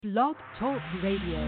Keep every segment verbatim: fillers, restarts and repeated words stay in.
Blog Talk Radio.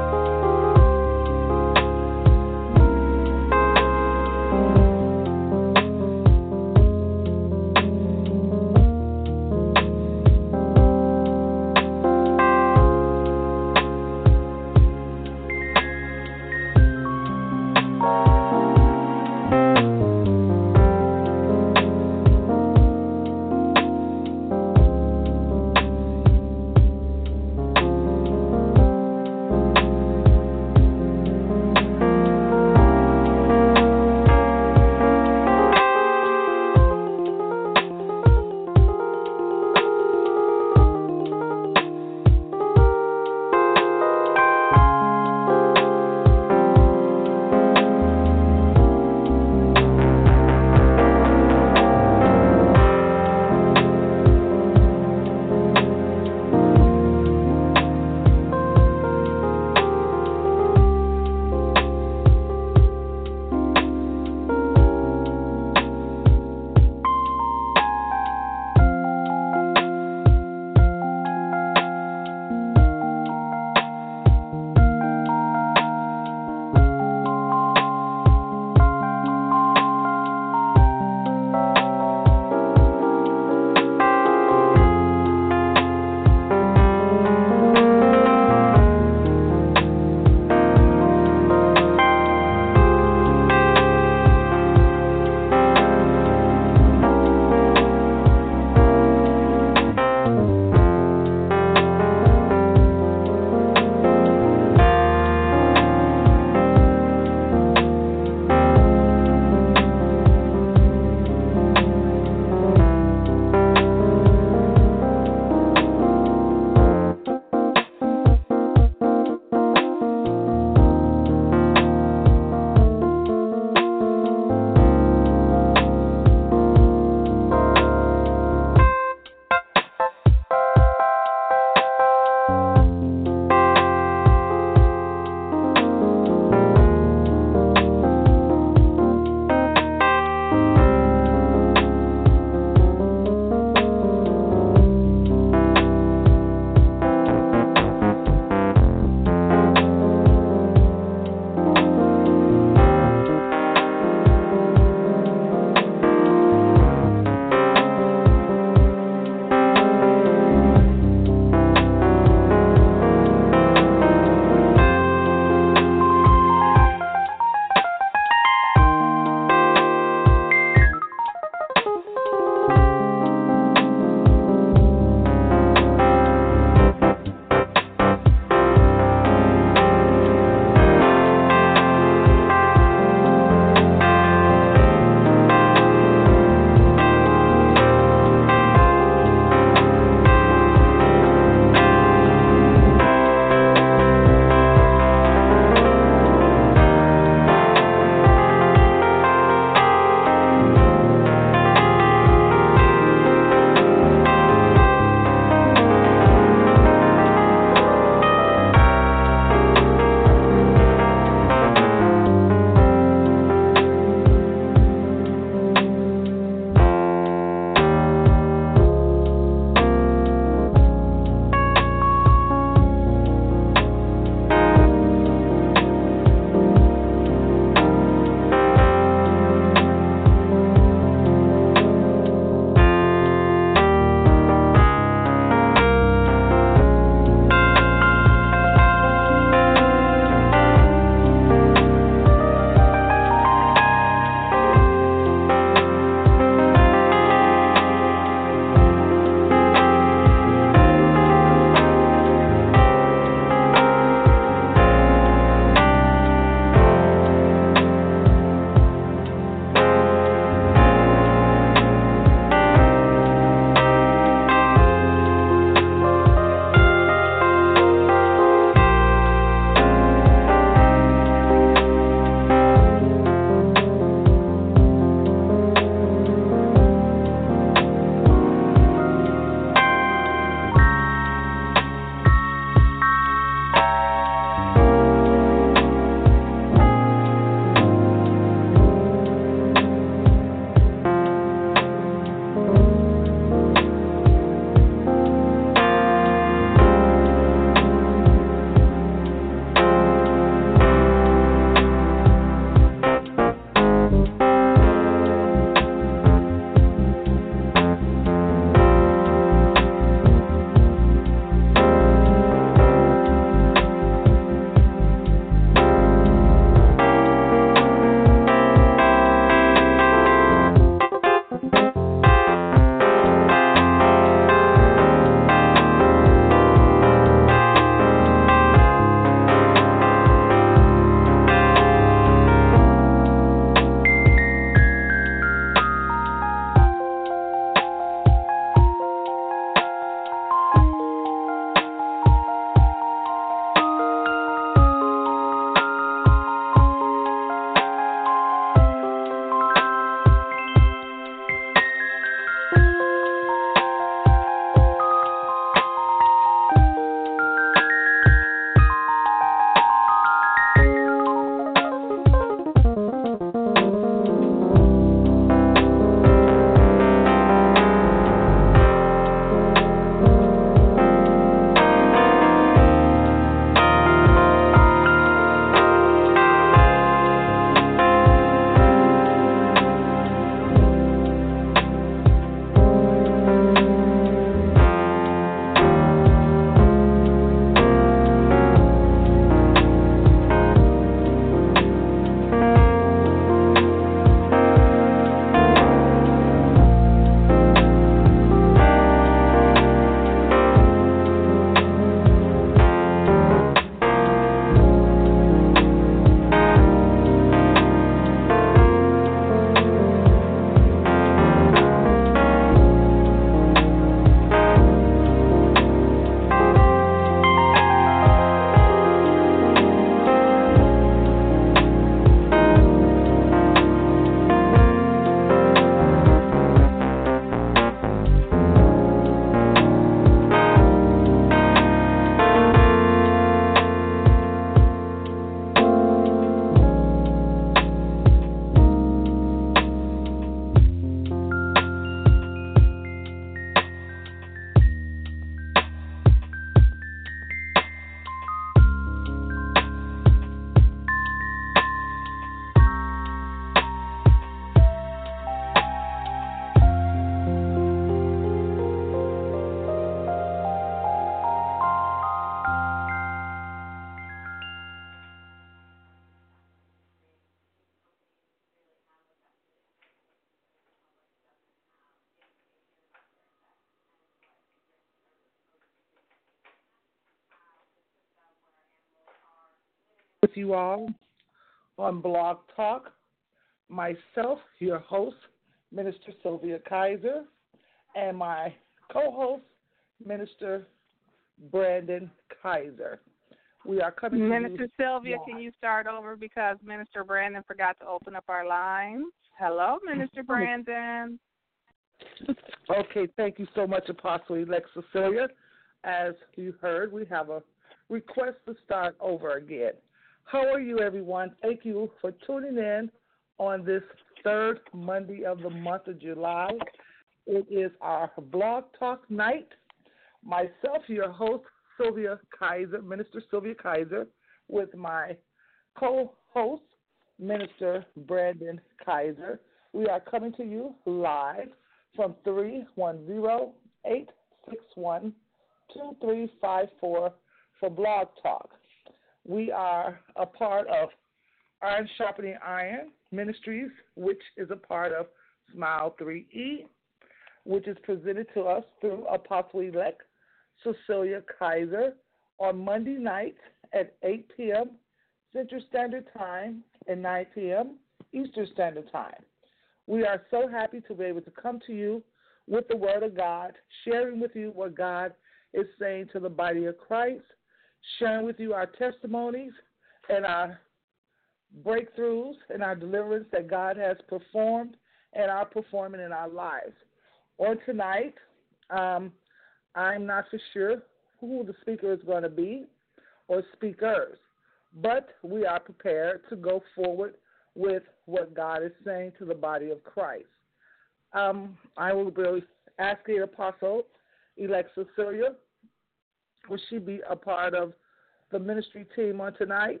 you all on Blog Talk. Myself, your host, Minister Sylvia Kaiser, and my co-host, Minister Brandon Kaiser. We are coming to Minister you Sylvia, live. can you start over because Minister Brandon forgot to open up our lines? Hello, Minister Brandon. Okay, thank you so much, Apostle Elect Cecilia. As you heard, we have a request to start over again. How are you, everyone? Thank you for tuning in on this third Monday of the month of July. It is our Blog Talk night. Myself, your host, Sylvia Kaiser, Minister Sylvia Kaiser, with my co-host, Minister Brandon Kaiser. We are coming to you live from three one zero, eight six one, two three five four for Blog Talk. We are a part of Iron Sharpening Iron Ministries, which is a part of Smile three E, which is presented to us through Apostle-elect Cecilia Kaiser on Monday nights at eight p.m. Central Standard Time and nine p.m. Eastern Standard Time. We are so happy to be able to come to you with the Word of God, sharing with you what God is saying to the body of Christ, sharing with you our testimonies and our breakthroughs and our deliverance that God has performed and are performing in our lives. On tonight, um, I'm not for sure who the speaker is going to be or speakers, but we are prepared to go forward with what God is saying to the body of Christ. Um, I will be asking Apostle Elect Cecilia, will she be a part of the ministry team on tonight?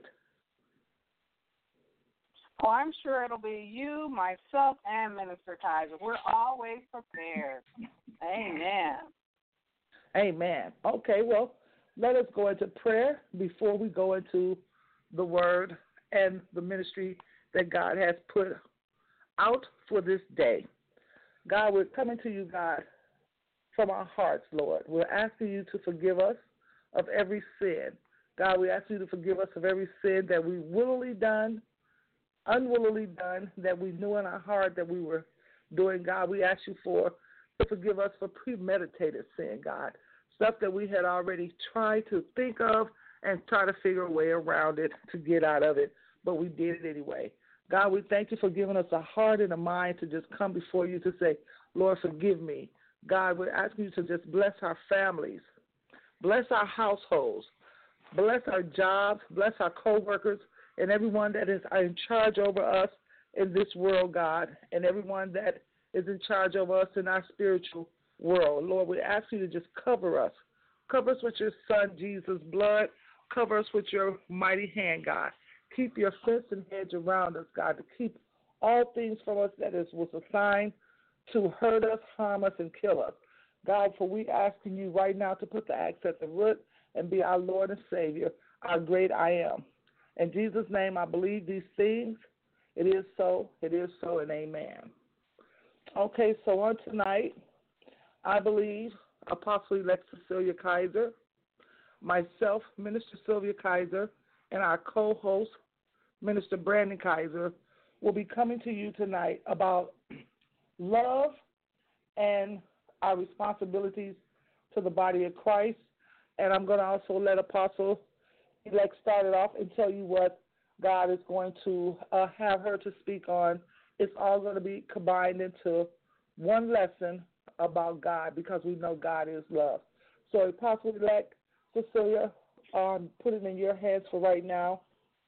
Oh, I'm sure it'll be you, myself, and Minister Kaiser. We're always prepared. Amen. Amen. Okay, well, let us go into prayer before we go into the word and the ministry that God has put out for this day. God, we're coming to you, God, from our hearts, Lord. We're asking you to forgive us of every sin. God, we ask you to forgive us of every sin that we willingly done, unwillingly done, that we knew in our heart that we were doing. God, we ask you for to forgive us for premeditated sin, God, stuff that we had already tried to think of and try to figure a way around it to get out of it, but we did it anyway. God, we thank you for giving us a heart and a mind to just come before you to say, Lord, forgive me. God, we're asking you to just bless our families, bless our households, bless our jobs, bless our co-workers, and everyone that is in charge over us in this world, God, and everyone that is in charge over us in our spiritual world. Lord, we ask you to just cover us. Cover us with your Son, Jesus' blood. Cover us with your mighty hand, God. Keep your fence and hedge around us, God, to keep all things from us that is was assigned to hurt us, harm us, and kill us. God, for we asking you right now to put the axe at the root and be our Lord and Savior, our great I am. In Jesus' name, I believe these things. It is so, it is so, and amen. Okay, so on tonight, I believe Apostle-elect Cecilia Kaiser, myself, Minister Sylvia Kaiser, and our co-host, Minister Brandon Kaiser, will be coming to you tonight about love and our responsibilities to the body of Christ. And I'm going to also let Apostle-elect start it off and tell you what God is going to uh, have her to speak on. It's all going to be combined into one lesson about God because we know God is love. So Apostle-elect Cecilia, um, put it in your hands for right now.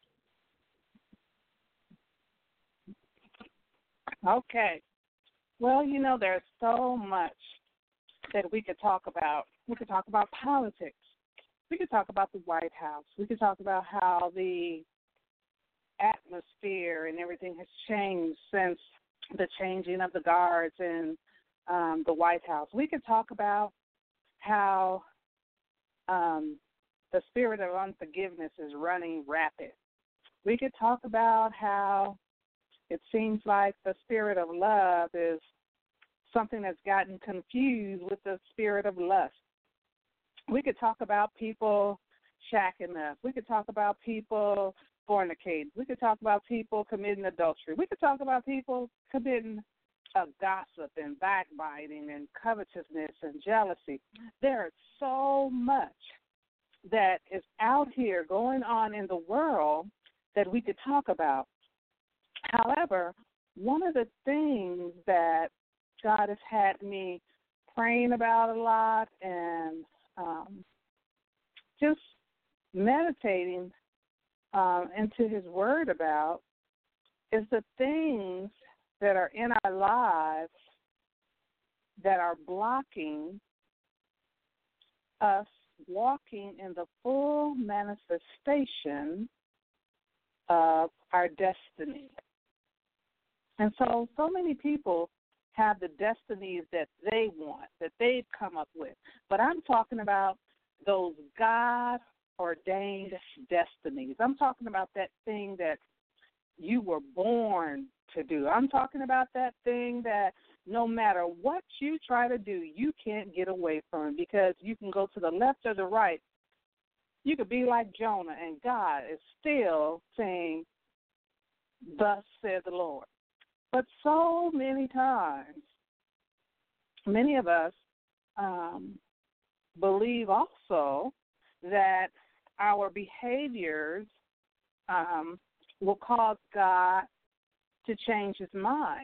Okay. Well, you know, there's so much that we could talk about. We could talk about politics. We could talk about the White House. We could talk about how the atmosphere and everything has changed since the changing of the guards in um, the White House. We could talk about how um, the spirit of unforgiveness is running rapid. We could talk about how it seems like the spirit of love is something that's gotten confused with the spirit of lust. We could talk about people shacking up. We could talk about people fornicating. We could talk about people committing adultery. We could talk about people committing uh, gossip and backbiting and covetousness and jealousy. There's so much that is out here going on in the world that we could talk about. However, one of the things that God has had me praying about a lot and um, just meditating um, into his word about is the things that are in our lives that are blocking us walking in the full manifestation of our destiny. And so, so many people have the destinies that they want, that they've come up with. But I'm talking about those God-ordained destinies. I'm talking about that thing that you were born to do. I'm talking about that thing that no matter what you try to do, you can't get away from, because you can go to the left or the right. You could be like Jonah, and God is still saying, "Thus said the Lord." But so many times, many of us um, believe also that our behaviors um, will cause God to change his mind.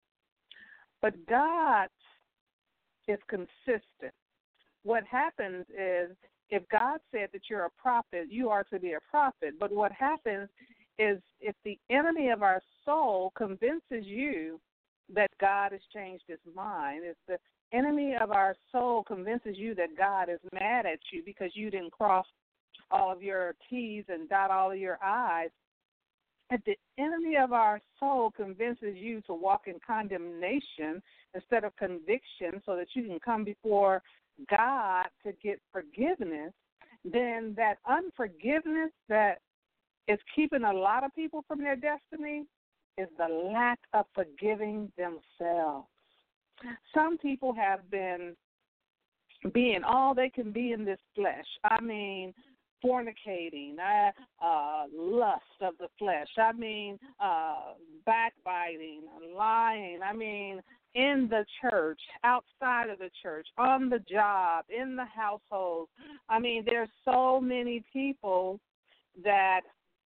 But God is consistent. What happens is, if God said that you're a prophet, you are to be a prophet. But what happens is, if the enemy of our soul convinces you that God has changed his mind, if the enemy of our soul convinces you that God is mad at you because you didn't cross all of your T's and dot all of your I's, if the enemy of our soul convinces you to walk in condemnation instead of conviction so that you can come before God to get forgiveness, then that unforgiveness that is keeping a lot of people from their destiny is the lack of forgiving themselves. Some people have been being all they can be in this flesh. I mean, fornicating, uh, uh, lust of the flesh. I mean, uh, backbiting, lying. I mean, in the church, outside of the church, on the job, in the household. I mean, there's so many people that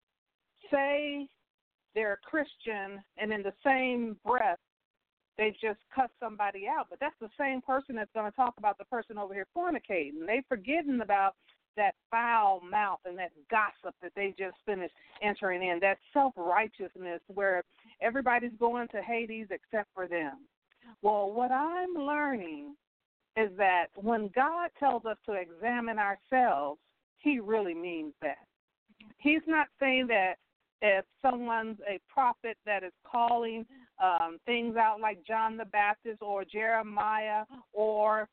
say they're a Christian, and in the same breath, they just cuss somebody out. But that's the same person that's going to talk about the person over here fornicating. They've forgotten about that foul mouth and that gossip that they just finished entering in, that self-righteousness where everybody's going to Hades except for them. Well, what I'm learning is that when God tells us to examine ourselves, he really means that. He's not saying that if someone's a prophet that is calling um, things out like John the Baptist or Jeremiah, or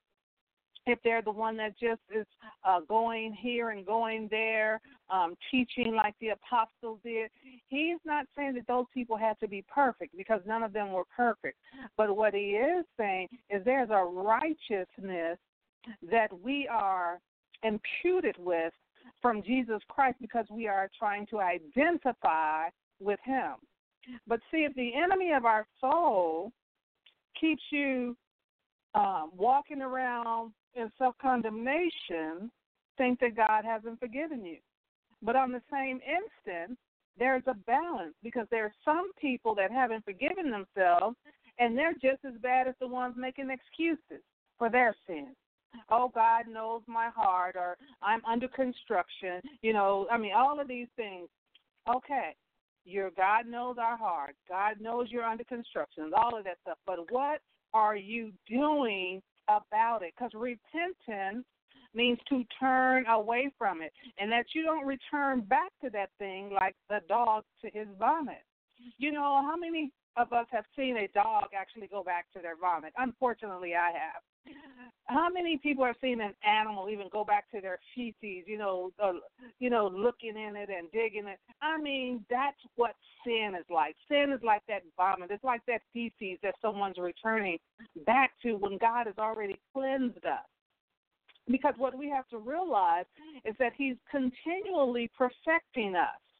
if they're the one that just is uh, going here and going there, um, teaching like the apostles did, he's not saying that those people had to be perfect, because none of them were perfect. But what he is saying is there's a righteousness that we are imputed with from Jesus Christ because we are trying to identify with him. But see, if the enemy of our soul keeps you um, walking around in self-condemnation, think that God hasn't forgiven you. But on the same instant, there's a balance, because there are some people that haven't forgiven themselves, and they're just as bad as the ones making excuses for their sins. Oh, God knows my heart, or I'm under construction. You know, I mean, all of these things. Okay, your God knows our heart. God knows you're under construction, all of that stuff. But what are you doing about it? Because repentance means to turn away from it, and that you don't return back to that thing like the dog to his vomit. You know, how many of us have seen a dog actually go back to their vomit? Unfortunately, I have. How many people have seen an animal even go back to their feces, you know, uh, you know, looking in it and digging it? I mean, that's what sin is like. Sin is like that vomit. It's like that feces that someone's returning back to when God has already cleansed us. Because what we have to realize is that he's continually perfecting us.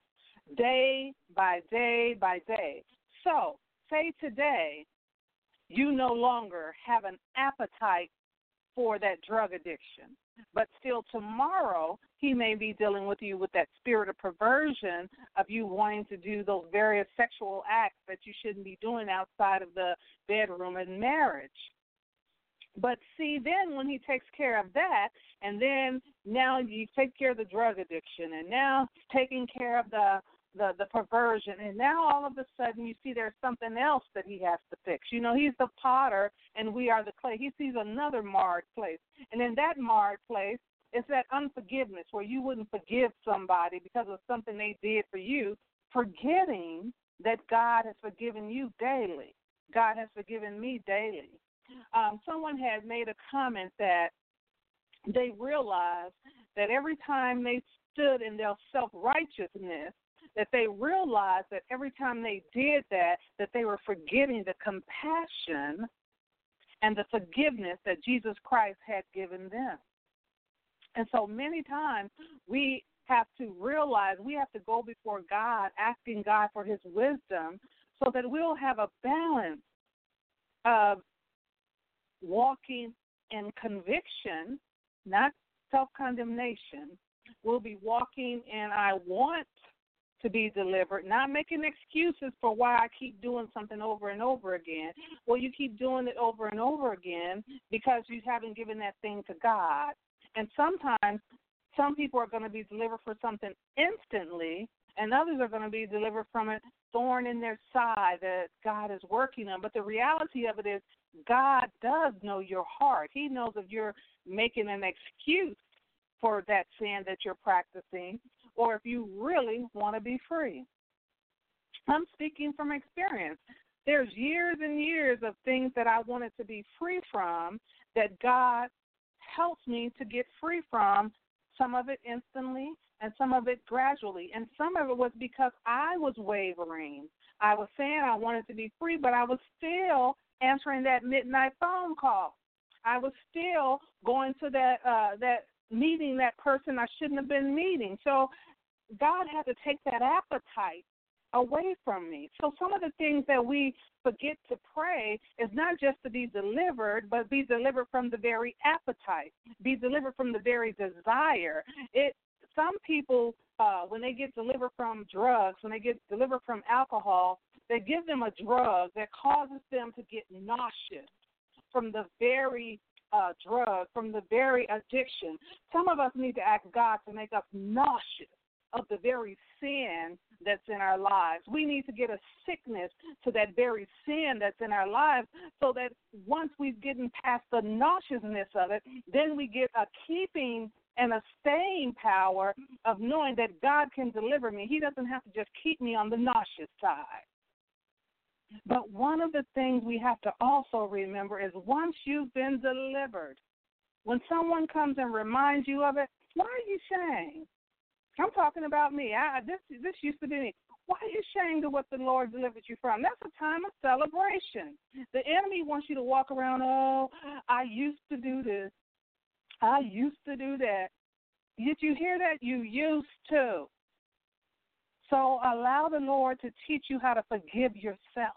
day by day by day. So, say today you no longer have an appetite for that drug addiction, but still tomorrow he may be dealing with you with that spirit of perversion of you wanting to do those various sexual acts that you shouldn't be doing outside of the bedroom and marriage. But see, then when he takes care of that, and then now you take care of the drug addiction, and now taking care of the The, the perversion, and now all of a sudden you see there's something else that he has to fix. You know, he's the potter and we are the clay. He sees another marred place, and in that marred place is that unforgiveness where you wouldn't forgive somebody because of something they did for you, forgetting that God has forgiven you daily. God has forgiven me daily. Um, someone had made a comment that they realized that every time they stood in their self-righteousness, that they realized that every time they did that, that they were forgetting the compassion and the forgiveness that Jesus Christ had given them. And so many times we have to realize we have to go before God, asking God for his wisdom so that we'll have a balance of walking in conviction, not self-condemnation. We'll be walking in I want to be delivered, not making excuses for why I keep doing something over and over again. Well, you keep doing it over and over again because you haven't given that thing to God. And sometimes some people are going to be delivered for something instantly, and others are going to be delivered from a thorn in their side that God is working on. But the reality of it is God does know your heart. He knows if you're making an excuse for that sin that you're practicing, or if you really want to be free. I'm speaking from experience. There's years and years of things that I wanted to be free from that God helped me to get free from, some of it instantly and some of it gradually. And some of it was because I was wavering. I was saying I wanted to be free, but I was still answering that midnight phone call. I was still going to that uh, that meeting that person I shouldn't have been meeting. So God had to take that appetite away from me. So some of the things that we forget to pray is not just to be delivered, but be delivered from the very appetite, be delivered from the very desire. It some people, uh, when they get delivered from drugs, when they get delivered from alcohol, they give them a drug that causes them to get nauseous from the very uh, drug, from the very addiction. Some of us need to ask God to make us nauseous of the very sin that's in our lives. We need to get a sickness to that very sin that's in our lives so that once we've gotten past the nauseousness of it, then we get a keeping and a staying power of knowing that God can deliver me. He doesn't have to just keep me on the nauseous side. But one of the things we have to also remember is once you've been delivered, when someone comes and reminds you of it, why are you ashamed? I'm talking about me. I, this this used to be me. Why are you ashamed of what the Lord delivered you from? That's a time of celebration. The enemy wants you to walk around, oh, I used to do this. I used to do that. Did you hear that? You used to. So allow the Lord to teach you how to forgive yourself.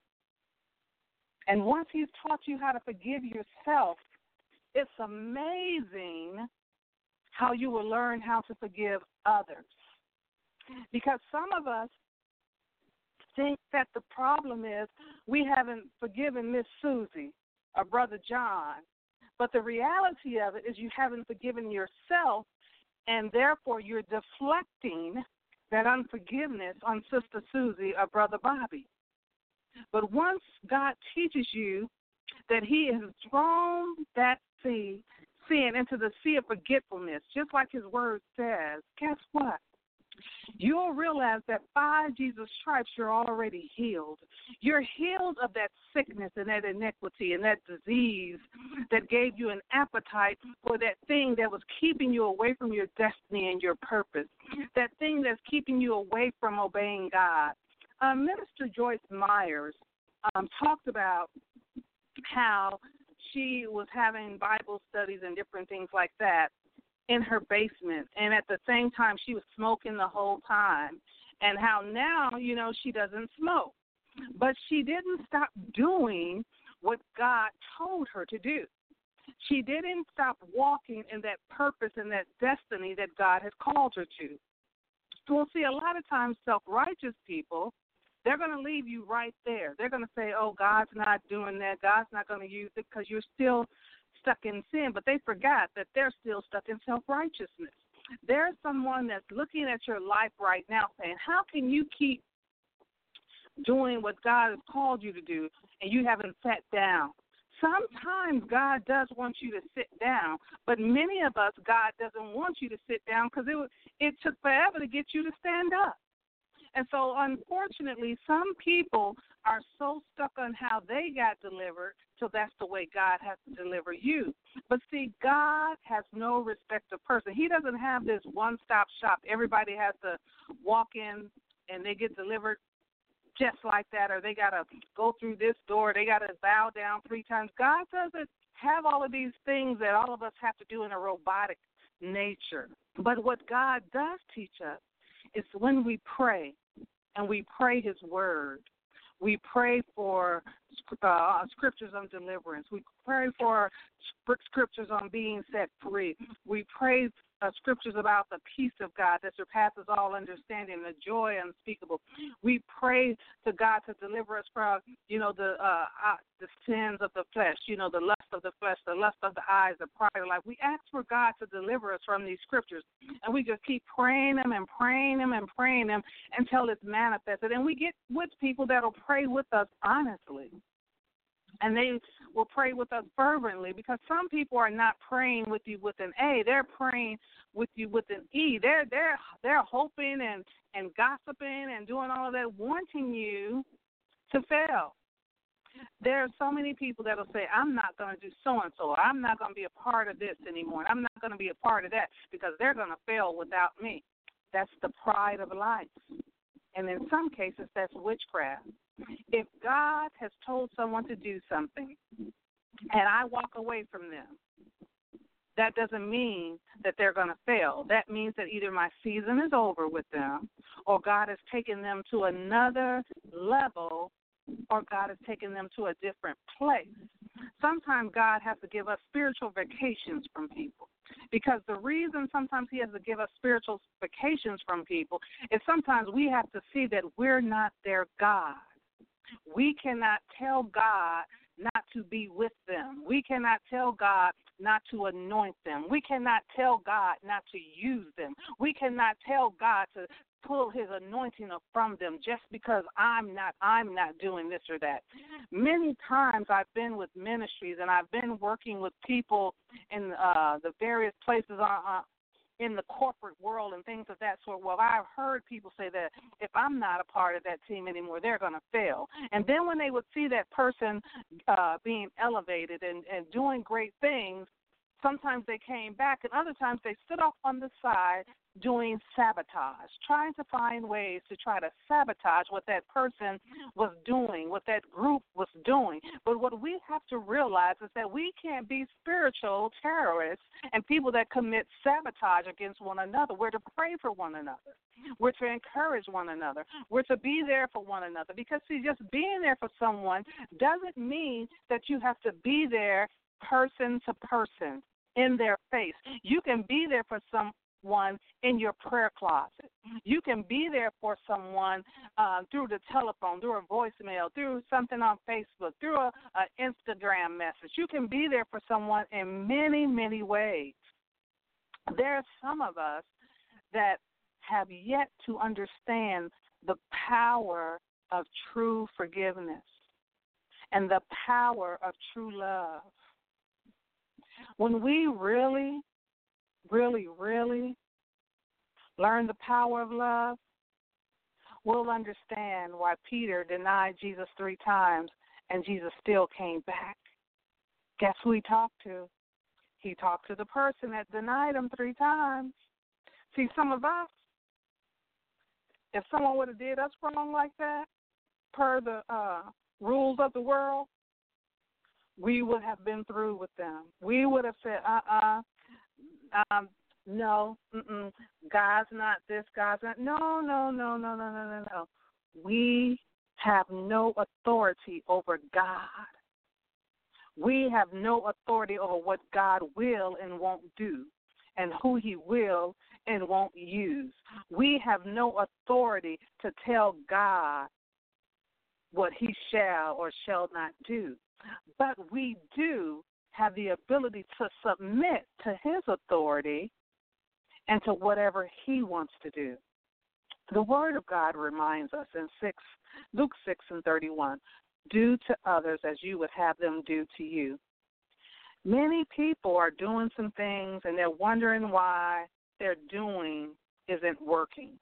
And once he's taught you how to forgive yourself, it's amazing how you will learn how to forgive others. Because some of us think that the problem is we haven't forgiven Miss Susie or Brother John. But the reality of it is you haven't forgiven yourself, and therefore you're deflecting that unforgiveness on Sister Susie or Brother Bobby. But once God teaches you that he has thrown that seed, sin into the sea of forgetfulness, just like his word says, guess what? You'll realize that by Jesus' stripes you're already healed. You're healed of that sickness and that iniquity and that disease that gave you an appetite for that thing that was keeping you away from your destiny and your purpose, that thing that's keeping you away from obeying God. Uh, Minister Joyce Myers um, talked about how she was having Bible studies and different things like that in her basement, and at the same time she was smoking the whole time. and how now, you know, she doesn't smoke. But she didn't stop doing what God told her to do. She didn't stop walking in that purpose and that destiny that God has called her to. We'll see a lot of times self-righteous people, they're going to leave you right there. They're going to say, oh, God's not doing that. God's not going to use it because you're still stuck in sin. But they forgot that they're still stuck in self-righteousness. There's someone that's looking at your life right now saying, how can you keep doing what God has called you to do and you haven't sat down? Sometimes God does want you to sit down, but many of us, God doesn't want you to sit down because it, it took forever to get you to stand up. And so, unfortunately, some people are so stuck on how they got delivered, so that's the way God has to deliver you. But see, God has no respect of person. He doesn't have this one-stop shop. Everybody has to walk in and they get delivered just like that, or they got to go through this door, they got to bow down three times. God doesn't have all of these things that all of us have to do in a robotic nature. But what God does teach us is when we pray, and we pray his word, we pray for uh, scriptures on deliverance. We pray for scriptures on being set free. We pray uh, scriptures about the peace of God that surpasses all understanding, the joy unspeakable. We pray to God to deliver us from, you know, the uh, uh, the sins of the flesh, you know, the lust of the flesh, the lust of the eyes, the pride of life. We ask for God to deliver us from these scriptures, and we just keep praying them and praying them and praying them until it's manifested. And we get with people that will pray with us honestly. And they will pray with us fervently, because some people are not praying with you with an A. They're praying with you with an E. They're they're they're hoping and, and gossiping and doing all of that, wanting you to fail. There are so many people that will say, I'm not going to do so-and-so, or I'm not going to be a part of this anymore, and I'm not going to be a part of that because they're going to fail without me. That's the pride of life. And in some cases, that's witchcraft. If God has told someone to do something and I walk away from them, that doesn't mean that they're going to fail. That means that either my season is over with them, or God has taken them to another level, or God has taken them to a different place. Sometimes God has to give us spiritual vacations from people, because the reason sometimes he has to give us spiritual vacations from people is sometimes we have to see that we're not their God. We cannot tell God not to be with them. We cannot tell God not to anoint them. We cannot tell God not to use them. We cannot tell God to pull his anointing from them just because I'm not I'm not doing this or that. Many times I've been with ministries and I've been working with people in uh, the various places on, uh, in the corporate world and things of that sort. Well, I've heard people say that if I'm not a part of that team anymore, they're going to fail. And then when they would see that person uh, being elevated and, and doing great things, sometimes they came back, and other times they stood off on the side doing sabotage, trying to find ways to try to sabotage what that person was doing, what that group was doing. But what we have to realize is that we can't be spiritual terrorists and people that commit sabotage against one another. We're to pray for one another. We're to encourage one another. We're to be there for one another. Because, see, just being there for someone doesn't mean that you have to be there person to person in their face. You can be there for some one in your prayer closet. You can be there for someone uh, through the telephone, through a voicemail, through something on Facebook, through a, a Instagram message. You can be there for someone in many, many ways. There are some of us that have yet to understand the power of true forgiveness and the power of true love. When we really really, really learn the power of love, we'll understand why Peter denied Jesus three times and Jesus still came back. Guess who he talked to? He talked to the person that denied him three times. See, some of us, if someone would have did us wrong like that, per the uh, rules of the world, we would have been through with them. We would have said, uh-uh, Um, no, mm-mm, God's not this, God's not. No, no, no, no, no, no, no, no. We have no authority over God. We have no authority over what God will and won't do and who he will and won't use. We have no authority to tell God what he shall or shall not do. But we do have the ability to submit to his authority and to whatever he wants to do. The Word of God reminds us in six, Luke six and thirty-one, do to others as you would have them do to you. Many people are doing some things and they're wondering why they're doing isn't working.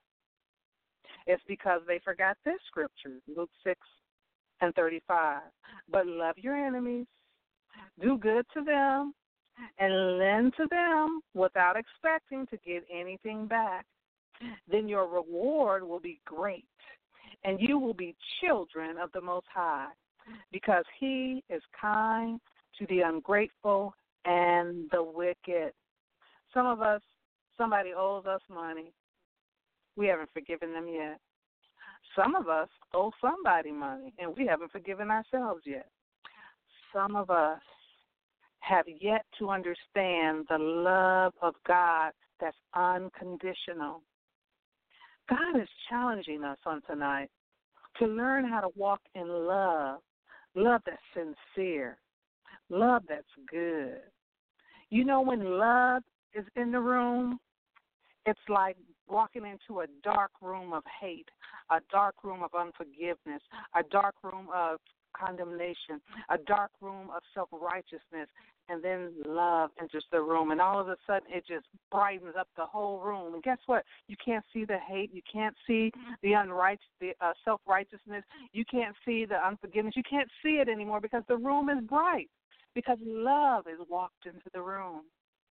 It's because they forgot this scripture, Luke six and thirty-five. But love your enemies, do good to them, and lend to them without expecting to get anything back. Then your reward will be great, and you will be children of the Most High, because he is kind to the ungrateful and the wicked. Some of us, somebody owes us money. We haven't forgiven them yet. Some of us owe somebody money, and we haven't forgiven ourselves yet. Some of us have yet to understand the love of God that's unconditional. God is challenging us on tonight to learn how to walk in love, love that's sincere, love that's good. You know, when love is in the room, it's like walking into a dark room of hate, a dark room of unforgiveness, a dark room of condemnation, a dark room of self-righteousness, and then love enters the room, and all of a sudden it just brightens up the whole room. And guess what? You can't see the hate. You can't see the unright, the uh, self-righteousness. You can't see the unforgiveness. You can't see it anymore because the room is bright, because love is walked into the room.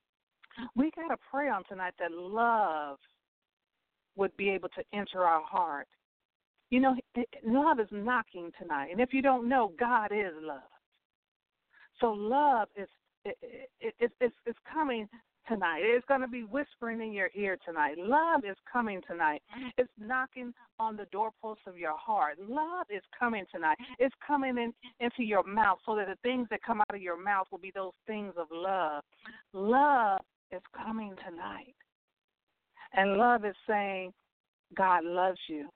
We got to pray on tonight that love would be able to enter our heart. You know, love is knocking tonight. And if you don't know, God is love. So love is it, it, it, it's, it's coming tonight. It's going to be whispering in your ear tonight. Love is coming tonight. It's knocking on the doorposts of your heart. Love is coming tonight. It's coming in, into your mouth so that the things that come out of your mouth will be those things of love. Love is coming tonight. And love is saying, God loves you.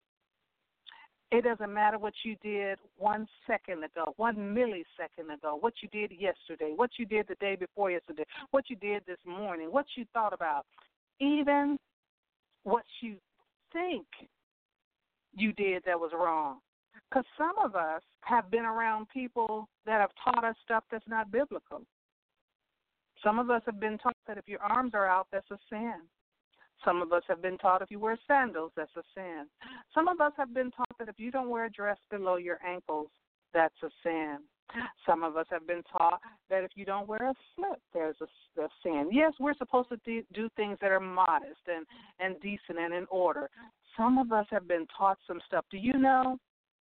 It doesn't matter what you did one second ago, one millisecond ago, what you did yesterday, what you did the day before yesterday, what you did this morning, what you thought about, even what you think you did that was wrong. Because some of us have been around people that have taught us stuff that's not biblical. Some of us have been taught that if your arms are out, that's a sin. Some of us have been taught if you wear sandals, that's a sin. Some of us have been taught that if you don't wear a dress below your ankles, that's a sin. Some of us have been taught that if you don't wear a slip, there's a, a sin. Yes, we're supposed to do, do things that are modest and, and decent and in order. Some of us have been taught some stuff. Do you know,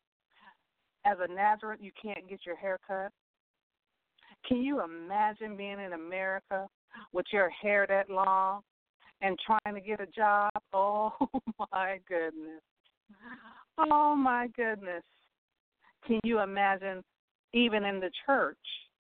as a Nazarene, you can't get your hair cut? Can you imagine being in America with your hair that long and trying to get a job? Oh, my goodness. Oh, my goodness. Can you imagine even in the church,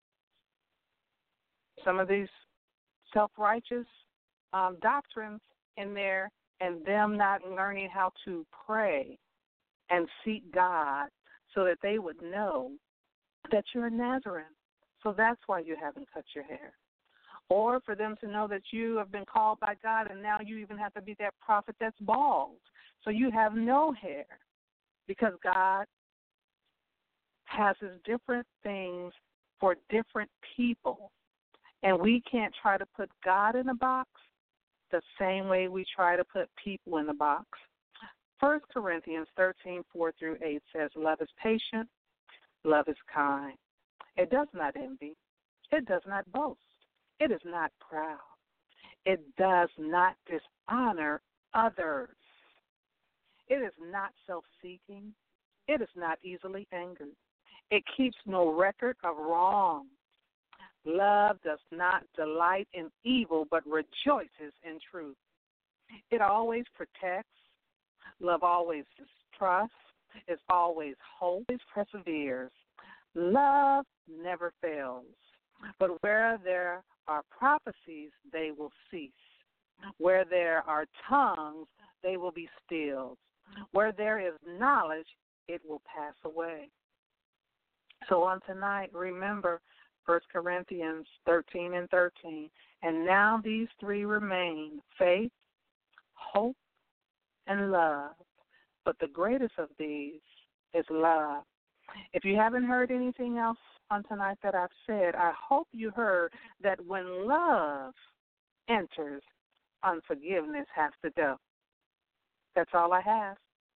some of these self-righteous um, doctrines in there and them not learning how to pray and seek God so that they would know that you're a Nazarene. So that's why you haven't cut your hair. Or for them to know that you have been called by God and now you even have to be that prophet that's bald. So you have no hair because God has his different things for different people. And we can't try to put God in a box the same way we try to put people in a box. First Corinthians thirteen, four through eight says, love is patient, love is kind. It does not envy. It does not boast. It is not proud. It does not dishonor others. It is not self-seeking. It is not easily angered. It keeps no record of wrong. Love does not delight in evil, but rejoices in truth. It always protects. Love always trusts. It always hopes, perseveres. Love never fails. But where there are prophecies, they will cease. Where there are tongues, they will be stilled. Where there is knowledge, it will pass away. So on tonight, remember First Corinthians thirteen and thirteen. And now these three remain, faith, hope, and love. But the greatest of these is love. If you haven't heard anything else on tonight that I've said, I hope you heard that when love enters, unforgiveness has to go. That's all I have.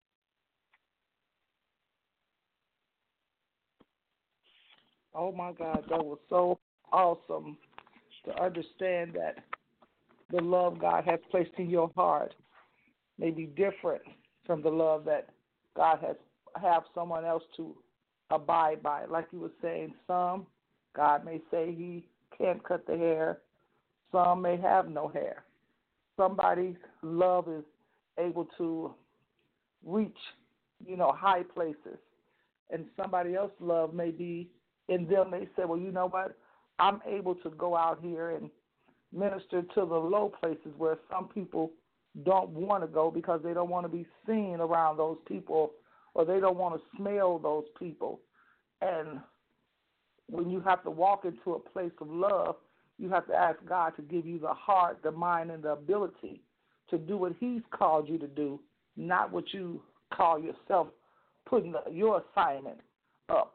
Oh, my God, that was so awesome to understand that the love God has placed in your heart may be different from the love that God has have someone else to abide by. Like you were saying, some, God may say he can't cut the hair. Some may have no hair. Somebody's love is able to reach, you know, high places. And somebody else's love may be in them. They say, well, you know what? I'm able to go out here and minister to the low places where some people don't want to go because they don't want to be seen around those people, or they don't want to smell those people. And when you have to walk into a place of love, you have to ask God to give you the heart, the mind, and the ability to do what he's called you to do, not what you call yourself putting your assignment up.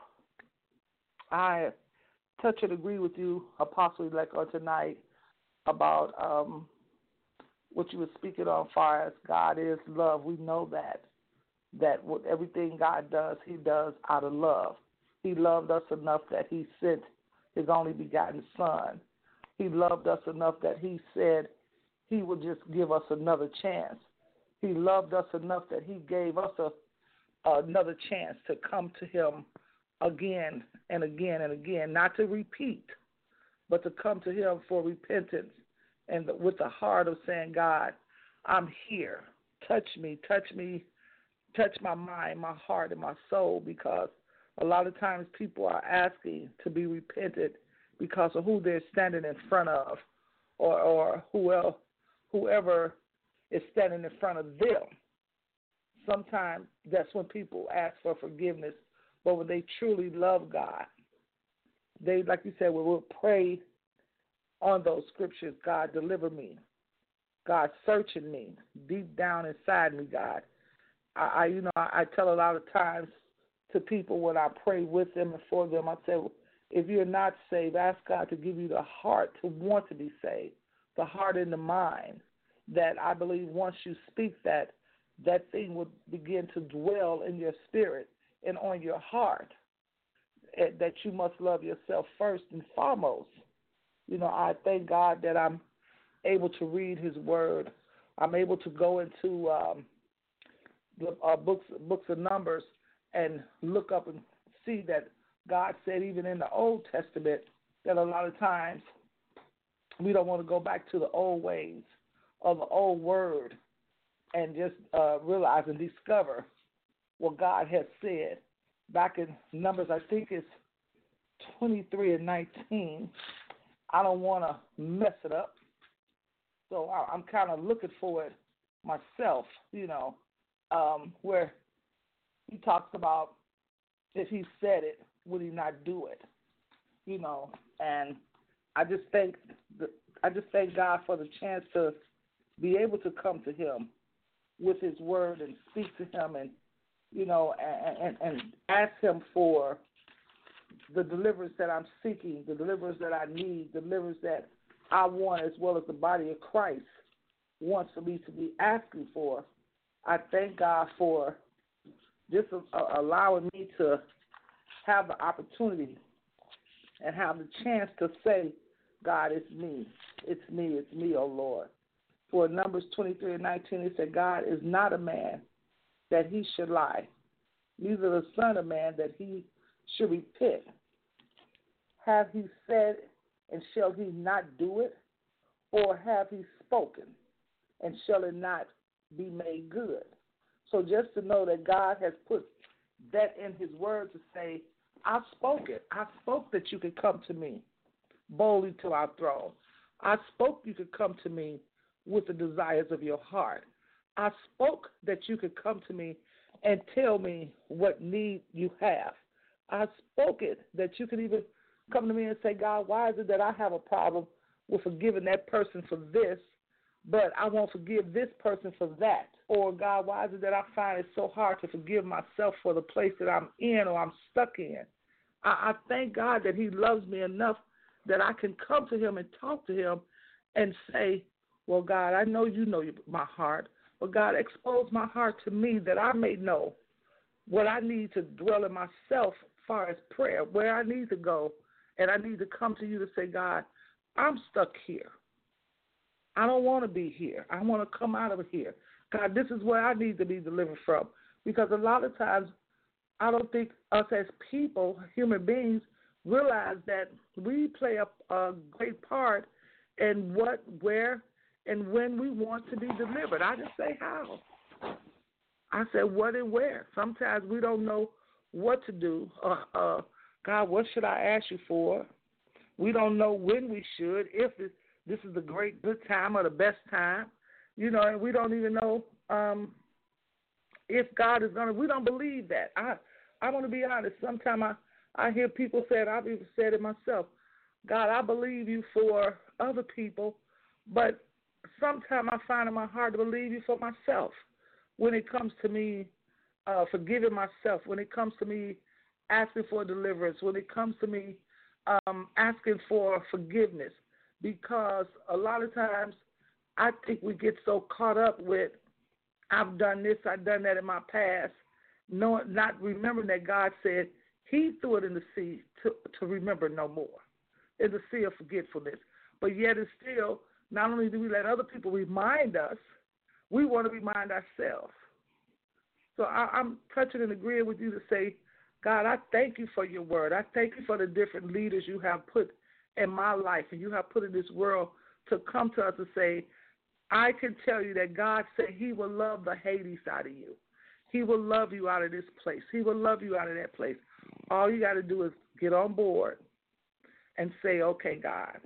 I touch and agree with you, Apostle-elect, on tonight about um, what you were speaking on, far as God is love. We know that, that with everything God does, he does out of love. He loved us enough that he sent his only begotten Son. He loved us enough that he said he would just give us another chance. He loved us enough that he gave us a, another chance to come to him again and again and again, not to repeat, but to come to him for repentance and with the heart of saying, God, I'm here. Touch me, touch me, touch my mind, my heart, and my soul, because a lot of times people are asking to be repented because of who they're standing in front of, or, or who else, whoever is standing in front of them. Sometimes that's when people ask for forgiveness. But when they truly love God, they, like you said, will pray on those scriptures. God, deliver me. God, searching me deep down inside me, God. I, I you know, I, I tell a lot of times to people when I pray with them and for them, I say, if you're not saved, ask God to give you the heart to want to be saved, the heart and the mind, that I believe once you speak that, that thing would begin to dwell in your spirit and on your heart, that you must love yourself first and foremost. You know, I thank God that I'm able to read his word. I'm able to go into um, the uh, books, books of Numbers and look up and see that God said even in the Old Testament that a lot of times we don't want to go back to the old ways or the old word and just uh, realize and discover what God has said. Back in Numbers, I think it's twenty-three and nineteen. I don't want to mess it up, so I, I'm kind of looking for it myself, you know, um, where he talks about if he said it, would he not do it, you know? And I just thank the, I just thank God for the chance to be able to come to him with his word and speak to him and, you know, and, and, and ask him for the deliverance that I'm seeking, the deliverance that I need, the deliverance that I want, as well as the body of Christ wants for me to be asking for. I thank God for just uh, allowing me to have the opportunity and have the chance to say, God, it's me. It's me. It's me, oh Lord. For Numbers twenty-three and nineteen, it said, God is not a man that he should lie, neither the son of man that he should repent. Have he said and shall he not do it? Or have he spoken, and shall it not be made good? So just to know that God has put that in his word to say, I spoke it. I spoke that you could come to me boldly to our throne. I spoke you could come to me with the desires of your heart. I spoke that you could come to me and tell me what need you have. I spoke it that you could even come to me and say, God, why is it that I have a problem with forgiving that person for this, but I won't forgive this person for that? Or, God, why is it that I find it so hard to forgive myself for the place that I'm in or I'm stuck in? I, I thank God that he loves me enough that I can come to him and talk to him and say, well, God, I know you know my heart, but God, expose my heart to me that I may know what I need to dwell in myself as far as prayer, where I need to go, and I need to come to you to say, God, I'm stuck here. I don't want to be here. I want to come out of here. God, this is where I need to be delivered from. Because a lot of times I don't think us as people, human beings, realize that we play a, a great part in what, where, and when we want to be delivered. I just say how. I said what and where. Sometimes we don't know what to do. Uh, uh, God, what should I ask you for? We don't know when we should, if it, this is the great good time or the best time. You know, and we don't even know um, if God is going to, we don't believe that. I I want to be honest. Sometimes I, I hear people say it, I've even said it myself. God, I believe you for other people, but sometimes I find in my heart to believe you for myself when it comes to me uh, forgiving myself, when it comes to me asking for deliverance, when it comes to me um, asking for forgiveness, because a lot of times I think we get so caught up with, I've done this, I've done that in my past, knowing, not remembering that God said he threw it in the sea to, to remember no more, in the sea of forgetfulness. But yet it's still, not only do we let other people remind us, we want to remind ourselves. So I, I'm touching and agreeing with you to say, God, I thank you for your word. I thank you for the different leaders you have put in my life and you have put in this world to come to us and say, I can tell you that God said he will love the Hades out of you. He will love you out of this place. He will love you out of that place. All you got to do is get on board and say, okay, God,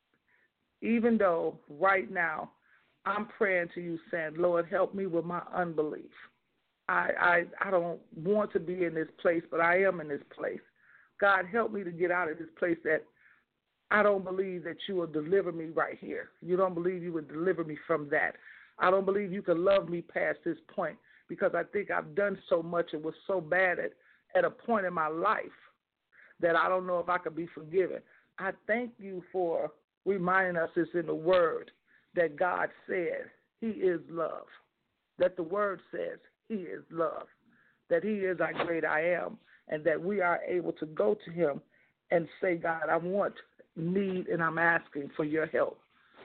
even though right now I'm praying to you saying, Lord, help me with my unbelief. I, I, I don't want to be in this place, but I am in this place. God, help me to get out of this place that I don't believe that you will deliver me right here. You don't believe you would deliver me from that. I don't believe you can love me past this point because I think I've done so much and was so bad at, at a point in my life that I don't know if I could be forgiven. I thank you for reminding us this in the word that God said he is love, that the word says he is love, that he is our great I am, and that we are able to go to him and say, God, I want, need, and I'm asking for your help.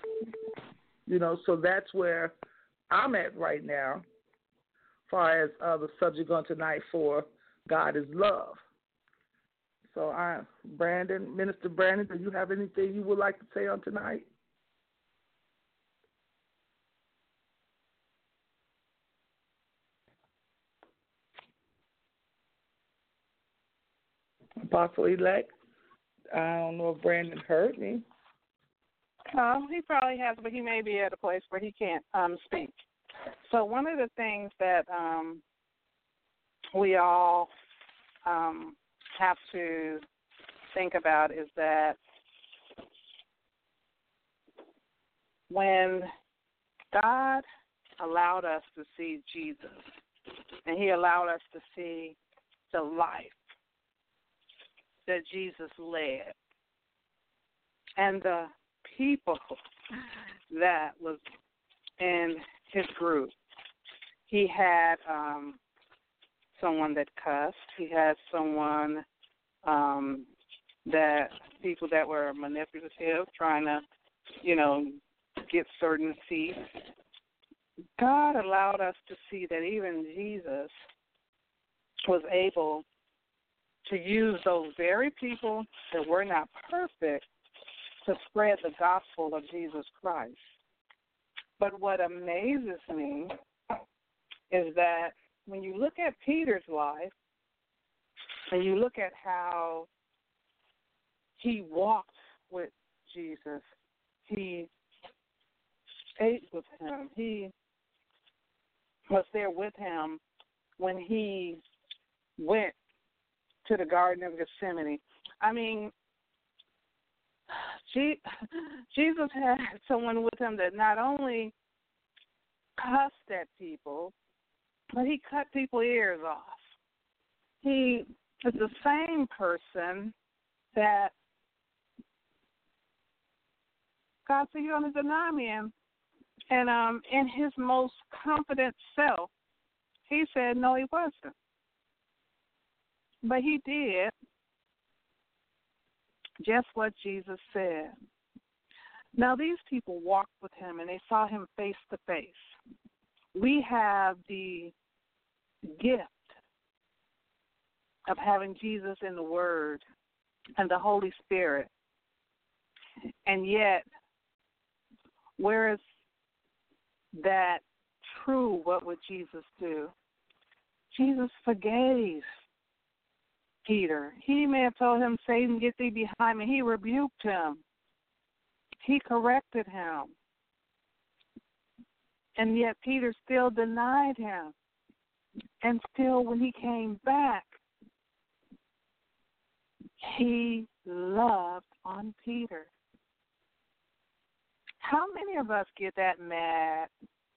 You know, so that's where I'm at right now as far as uh, the subject on tonight for God is love. So, I, Brandon, Minister Brandon, do you have anything you would like to say on tonight? Apostle-elect, I don't know if Brandon heard me. No, he probably has, but he may be at a place where he can't um, speak. So one of the things that um, we all um, have to think about is that when God allowed us to see Jesus and he allowed us to see the life that Jesus led and the people that was in his group. He had um, someone that cussed. He had someone um, that people that were manipulative, trying to, you know, get certain seats. God allowed us to see that even Jesus was able to use those very people that were not perfect to spread the gospel of Jesus Christ. But what amazes me is that when you look at Peter's life and you look at how he walked with Jesus, he ate with him, he was there with him when he went to the Garden of Gethsemane. I mean, Jesus had someone with him that not only cussed at people, but he cut people's ears off. He is the same person that God said, you're going to deny me. And, and um, in his most confident self, he said, no, he wasn't. But he did just what Jesus said. Now, these people walked with him, and they saw him face to face. We have the gift of having Jesus in the Word and the Holy Spirit. And yet, where is that true? What would Jesus do? Jesus forgave Peter. He may have told him, Satan, get thee behind me. He rebuked him. He corrected him. And yet Peter still denied him. And still, when he came back, he loved on Peter. How many of us get that mad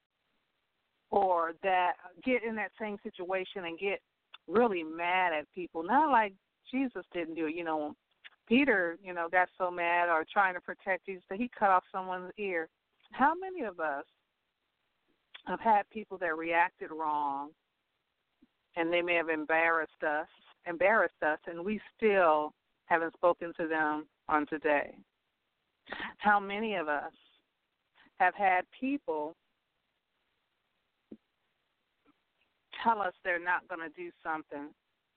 or that get in that same situation and get really mad at people? Not like Jesus didn't do it. You know, Peter, you know, got so mad or trying to protect Jesus that he cut off someone's ear. How many of us have had people that reacted wrong and they may have embarrassed us, embarrassed us, and we still haven't spoken to them on today? How many of us have had people tell us they're not going to do something,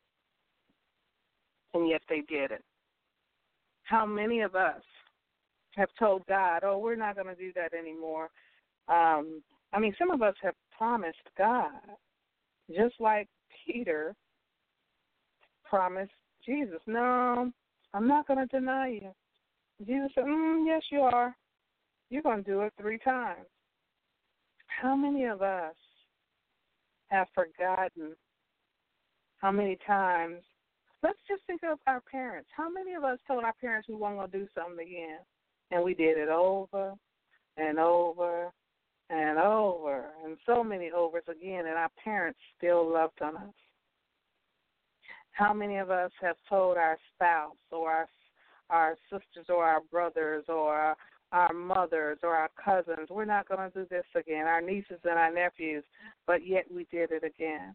and yet they did it? How many of us have told God, oh, we're not going to do that anymore? Um, I mean, some of us have promised God, just like Peter promised Jesus, no, I'm not going to deny you. Jesus said, mm, yes, you are. You're going to do it three times. How many of us have forgotten how many times? Let's just think of our parents. How many of us told our parents we weren't going to do something again, and we did it over and over and over and so many overs again, and our parents still loved on us? How many of us have told our spouse or our our sisters or our brothers or our, our mothers or our cousins, we're not going to do this again, our nieces and our nephews, but yet we did it again?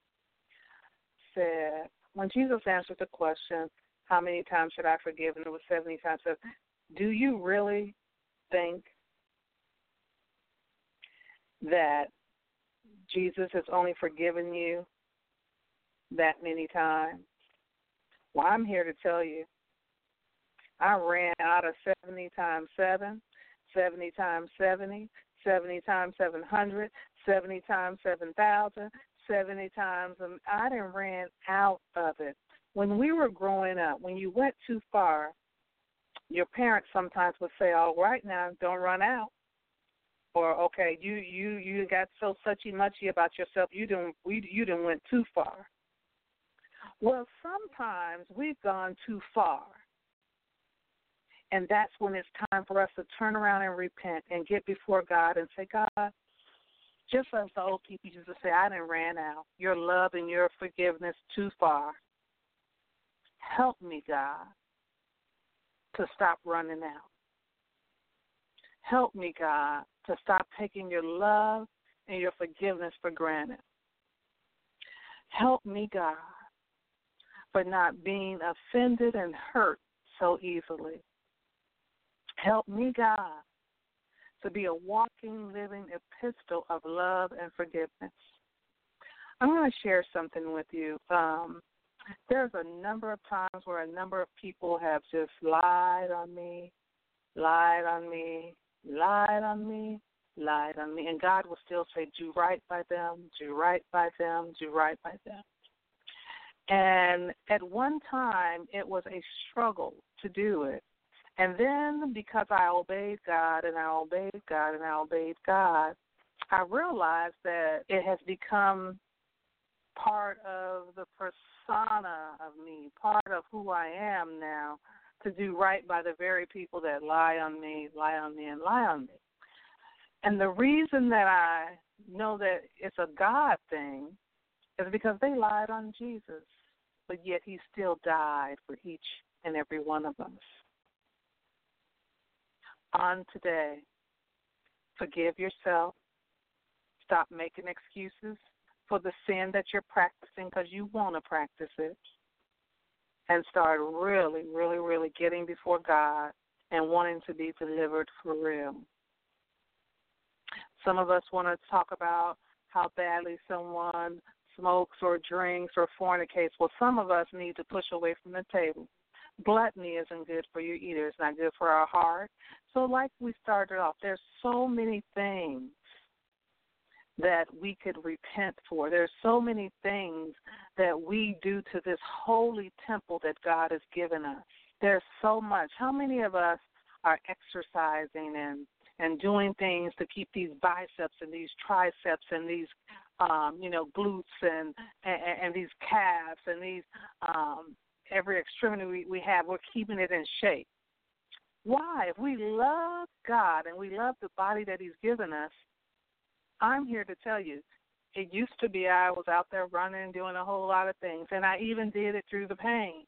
Said, when Jesus answered the question, how many times should I forgive? And it was seventy times. Said, do you really think that Jesus has only forgiven you that many times? Well, I'm here to tell you, I ran out of seventy times seven, seventy times seventy, seventy times seven hundred, seventy times seven thousand, seventy times. And I done ran out of it. When we were growing up, when you went too far, your parents sometimes would say, all right now, don't run out. Or, okay, you you, you got so suchy-muchy about yourself, you done, we, you done went too far. Well, sometimes we've gone too far. And that's when it's time for us to turn around and repent and get before God and say, God, just as the old people used to say, I done ran out. Your love and your forgiveness too far. Help me, God, to stop running out. Help me, God, to stop taking your love and your forgiveness for granted. Help me, God, for not being offended and hurt so easily. Help me, God, to be a walking, living epistle of love and forgiveness. I'm going to share something with you. Um, there's a number of times where a number of people have just lied on me, lied on me, lied on me, lied on me. And God will still say, do right by them, do right by them, do right by them. And at one time, it was a struggle to do it. And then because I obeyed God and I obeyed God and I obeyed God, I realized that it has become part of the persona of me, part of who I am now, to do right by the very people that lie on me, lie on me, and lie on me. And the reason that I know that it's a God thing is because they lied on Jesus, but yet he still died for each and every one of us. On today, forgive yourself. Stop making excuses for the sin that you're practicing because you want to practice it. And start really, really, really getting before God and wanting to be delivered for real. Some of us want to talk about how badly someone smokes or drinks or fornicates. Well, some of us need to push away from the table. Gluttony isn't good for you either. It's not good for our heart. So like we started off, there's so many things that we could repent for. There's so many things that we do to this holy temple that God has given us. There's so much. How many of us are exercising and, and doing things to keep these biceps and these triceps and these, um, you know, glutes and, and, and these calves and these um, every extremity we, we have, we're keeping it in shape. Why? If we love God and we love the body that he's given us, I'm here to tell you, it used to be I was out there running, doing a whole lot of things, and I even did it through the pain.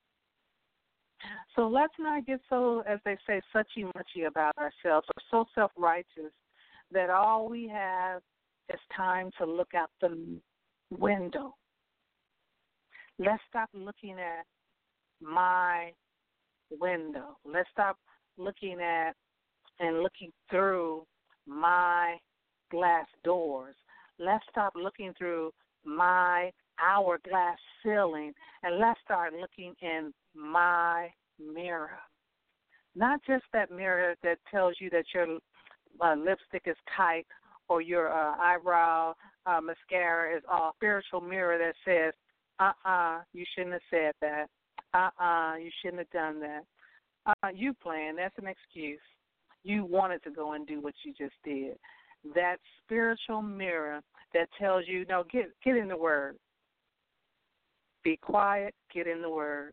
So let's not get so, as they say, suchy-muchy about ourselves or so self-righteous that all we have is time to look out the window. Let's stop looking at my window. Let's stop looking at and looking through my glass doors. Let's stop looking through my hourglass ceiling, and let's start looking in my mirror. Not just that mirror that tells you that your uh, lipstick is tight or your uh, eyebrow uh, mascara is off. Spiritual mirror that says, uh-uh, you shouldn't have said that. Uh-uh, you shouldn't have done that. Uh, you playing, that's an excuse. You wanted to go and do what you just did. That spiritual mirror that tells you, no, get get in the Word. Be quiet, get in the Word.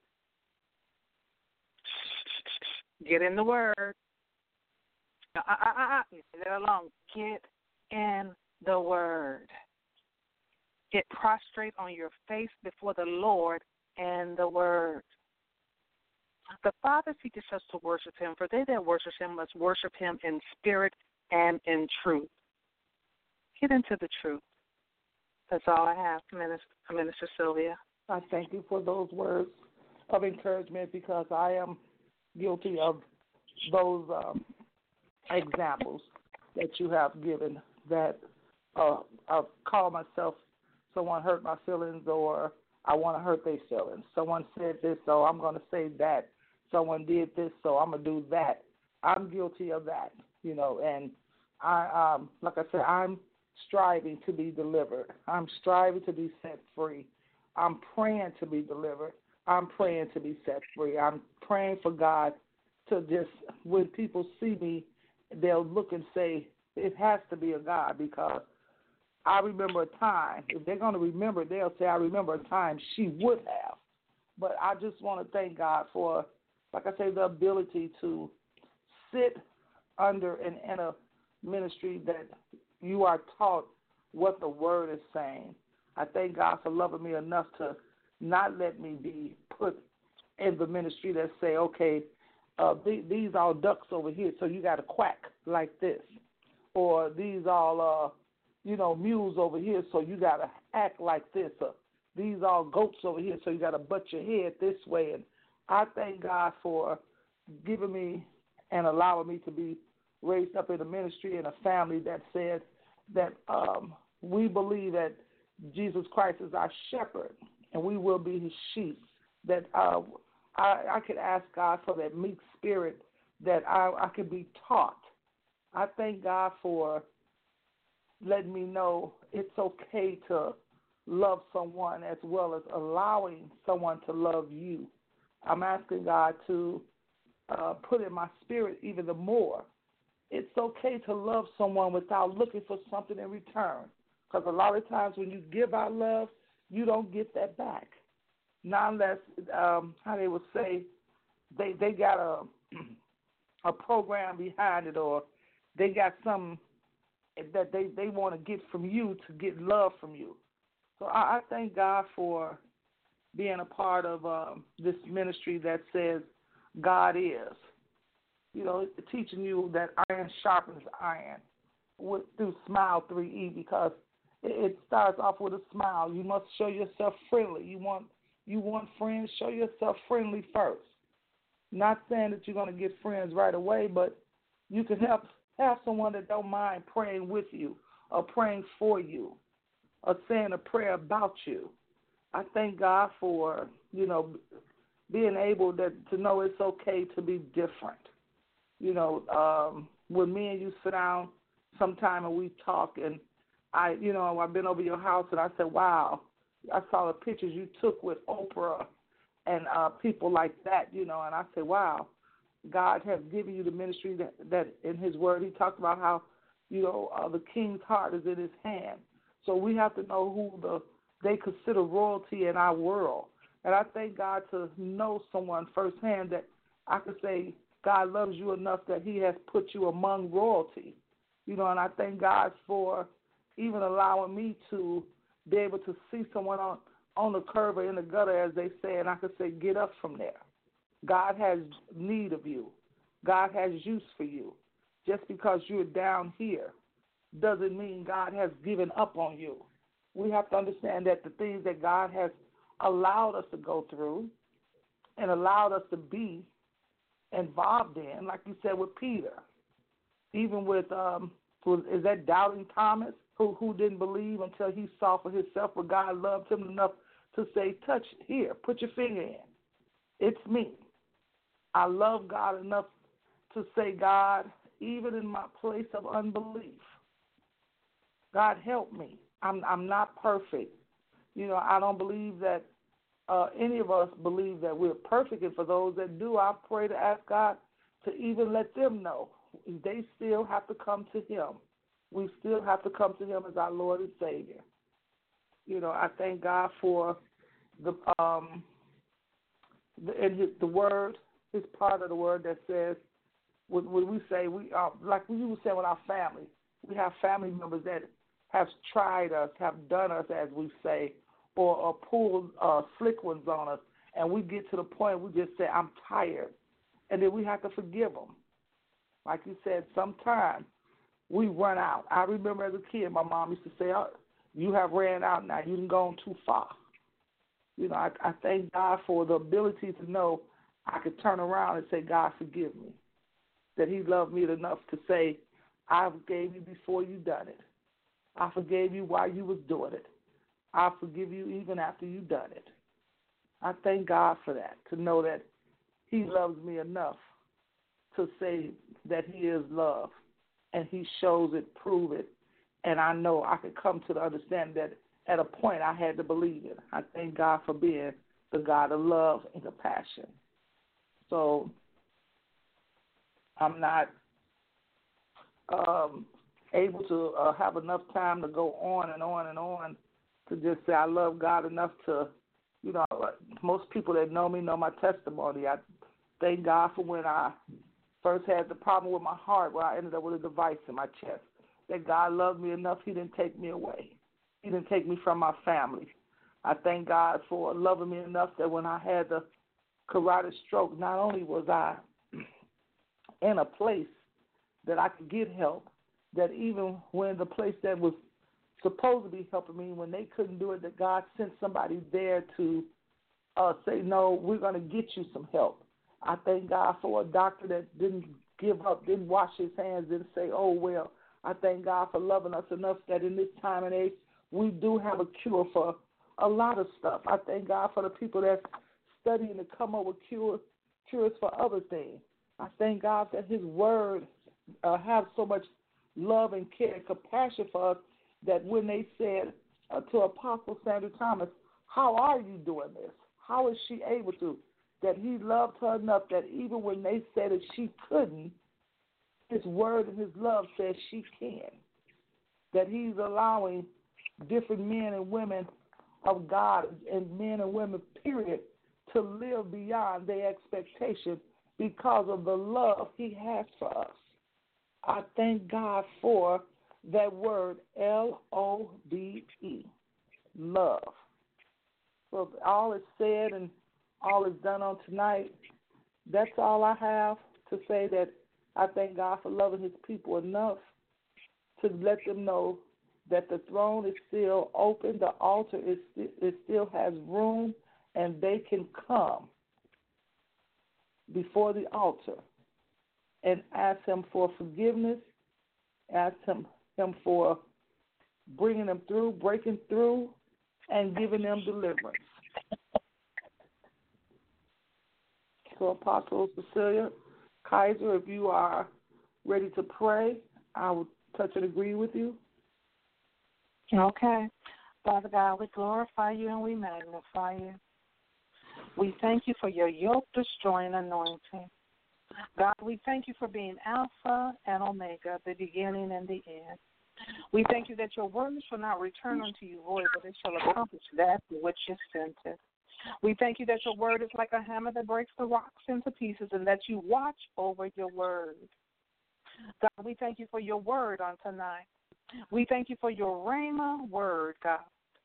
Get in the Word. Uh, uh, uh, uh, leave it alone. Get in the Word. Get prostrate on your face before the Lord and the Word. The Father teaches us to worship him, for they that worship him must worship him in spirit and in truth. Get into the truth. That's all I have, Minister, Minister Sylvia. I thank you for those words of encouragement because I am guilty of those um, examples that you have given that uh, I call myself someone hurt my feelings or I want to hurt their feelings. Someone said this, so I'm going to say that. Someone did this, so I'm going to do that. I'm guilty of that, you know, and I, um, like I said, I'm striving to be delivered. I'm striving to be set free. I'm praying to be delivered. I'm praying to be set free. I'm praying for God to just, when people see me, they'll look and say, it has to be a God because I remember a time. If they're going to remember, they'll say, I remember a time she would have. But I just want to thank God for, like I say, the ability to sit under and in a ministry that you are taught what the Word is saying. I thank God for loving me enough to not let me be put in the ministry that say, okay, uh, th- these all ducks over here, so you got to quack like this. Or these all, uh, you know, mules over here, so you got to act like this. Or these all goats over here, so you got to butt your head this way. And I thank God for giving me and allowing me to be raised up in a ministry and a family that said that um, we believe that Jesus Christ is our shepherd and we will be his sheep. That uh, I, I could ask God for that meek spirit that I, I can be taught. I thank God for letting me know it's okay to love someone as well as allowing someone to love you. I'm asking God to uh, put in my spirit even the more. It's okay to love someone without looking for something in return. Because a lot of times when you give out love, you don't get that back. Not unless, um, how they would say, they, they got a, a program behind it, or they got something that they, they want to get from you to get love from you. So I, I thank God for being a part of um, this ministry that says God is. You know, teaching you that iron sharpens iron with, through Smile three E, because it, it starts off with a smile. You must show yourself friendly. You want you want friends, show yourself friendly first. Not saying that you're going to get friends right away, but you can help have someone that don't mind praying with you or praying for you or saying a prayer about you. I thank God for, you know, being able that, to know it's okay to be different. You know, um, when me and you sit down sometime and we talk, and I, you know, I've been over your house and I said, wow, I saw the pictures you took with Oprah and uh, people like that, you know, and I said, wow, God has given you the ministry that, that in his word, he talked about how, you know, uh, the king's heart is in his hand. So we have to know who the they consider royalty in our world. And I thank God to know someone firsthand that I could say God loves you enough that he has put you among royalty. You know, and I thank God for even allowing me to be able to see someone on, on the curb or in the gutter, as they say, and I could say, get up from there. God has need of you. God has use for you. Just because you're down here doesn't mean God has given up on you. We have to understand that the things that God has allowed us to go through and allowed us to be involved in, like you said with Peter, even with, um, is that doubting Thomas, who, who didn't believe until he saw for himself, but God loved him enough to say, touch here, put your finger in. It's me. I love God enough to say, God, even in my place of unbelief, God, help me. I'm I'm not perfect. You know, I don't believe that uh, any of us believe that we're perfect. And for those that do, I pray to ask God to even let them know they still have to come to him. We still have to come to him as our Lord and Savior. You know, I thank God for the um the, and his, the word, his part of the word that says, when, when we say, we uh, like we would say with our family, we have family members that have tried us, have done us, as we say, or, or pulled uh, slick ones on us, and we get to the point we just say, I'm tired, and then we have to forgive them. Like you said, sometimes we run out. I remember as a kid, my mom used to say, oh, you have ran out now. You done gone too far. You know, I, I thank God for the ability to know I could turn around and say, God, forgive me, that he loved me enough to say, I forgave you before you done it. I forgave you while you was doing it. I forgive you even after you done it. I thank God for that, to know that he loves me enough to say that he is love, and he shows it, prove it, and I know I could come to the understanding that at a point I had to believe it. I thank God for being the God of love and compassion. So I'm not um, able to uh, have enough time to go on and on and on to just say I love God enough to, you know, most people that know me know my testimony. I thank God for when I first had the problem with my heart, where I ended up with a device in my chest, that God loved me enough, he didn't take me away. He didn't take me from my family. I thank God for loving me enough that when I had the carotid stroke, not only was I in a place that I could get help, that even when the place that was supposed to be helping me, when they couldn't do it, that God sent somebody there to uh, say, no, we're going to get you some help. I thank God for a doctor that didn't give up, didn't wash his hands, didn't say, oh, well. I thank God for loving us enough that in this time and age, we do have a cure for a lot of stuff. I thank God for the people that's studying to come up with cure, cures for other things. I thank God that his word uh, have so much love and care and compassion for us that when they said uh, to Apostle Sandra Thomas, how are you doing this? How is she able to? That he loved her enough that even when they said that she couldn't, his word and his love says she can. That he's allowing different men and women of God and men and women, period, to live beyond their expectation because of the love he has for us. I thank God for that word, L O V E, love. So if all is said and all is done on tonight, that's all I have to say, that I thank God for loving his people enough to let them know that the throne is still open, the altar is it still has room, and they can come before the altar and ask him for forgiveness, ask him, him for bringing them through, breaking through, and giving them deliverance. So, Apostle Cecilia Kaiser, if you are ready to pray, I will touch and agree with you. Okay. Father God, we glorify you and we magnify you. We thank you for your yoke-destroying anointing. God, we thank you for being Alpha and Omega, the beginning and the end. We thank you that your word shall not return unto you void, but it shall accomplish that for which you sent it. We thank you that your word is like a hammer that breaks the rocks into pieces, and that you watch over your word. God, we thank you for your word on tonight. We thank you for your rhema word, God.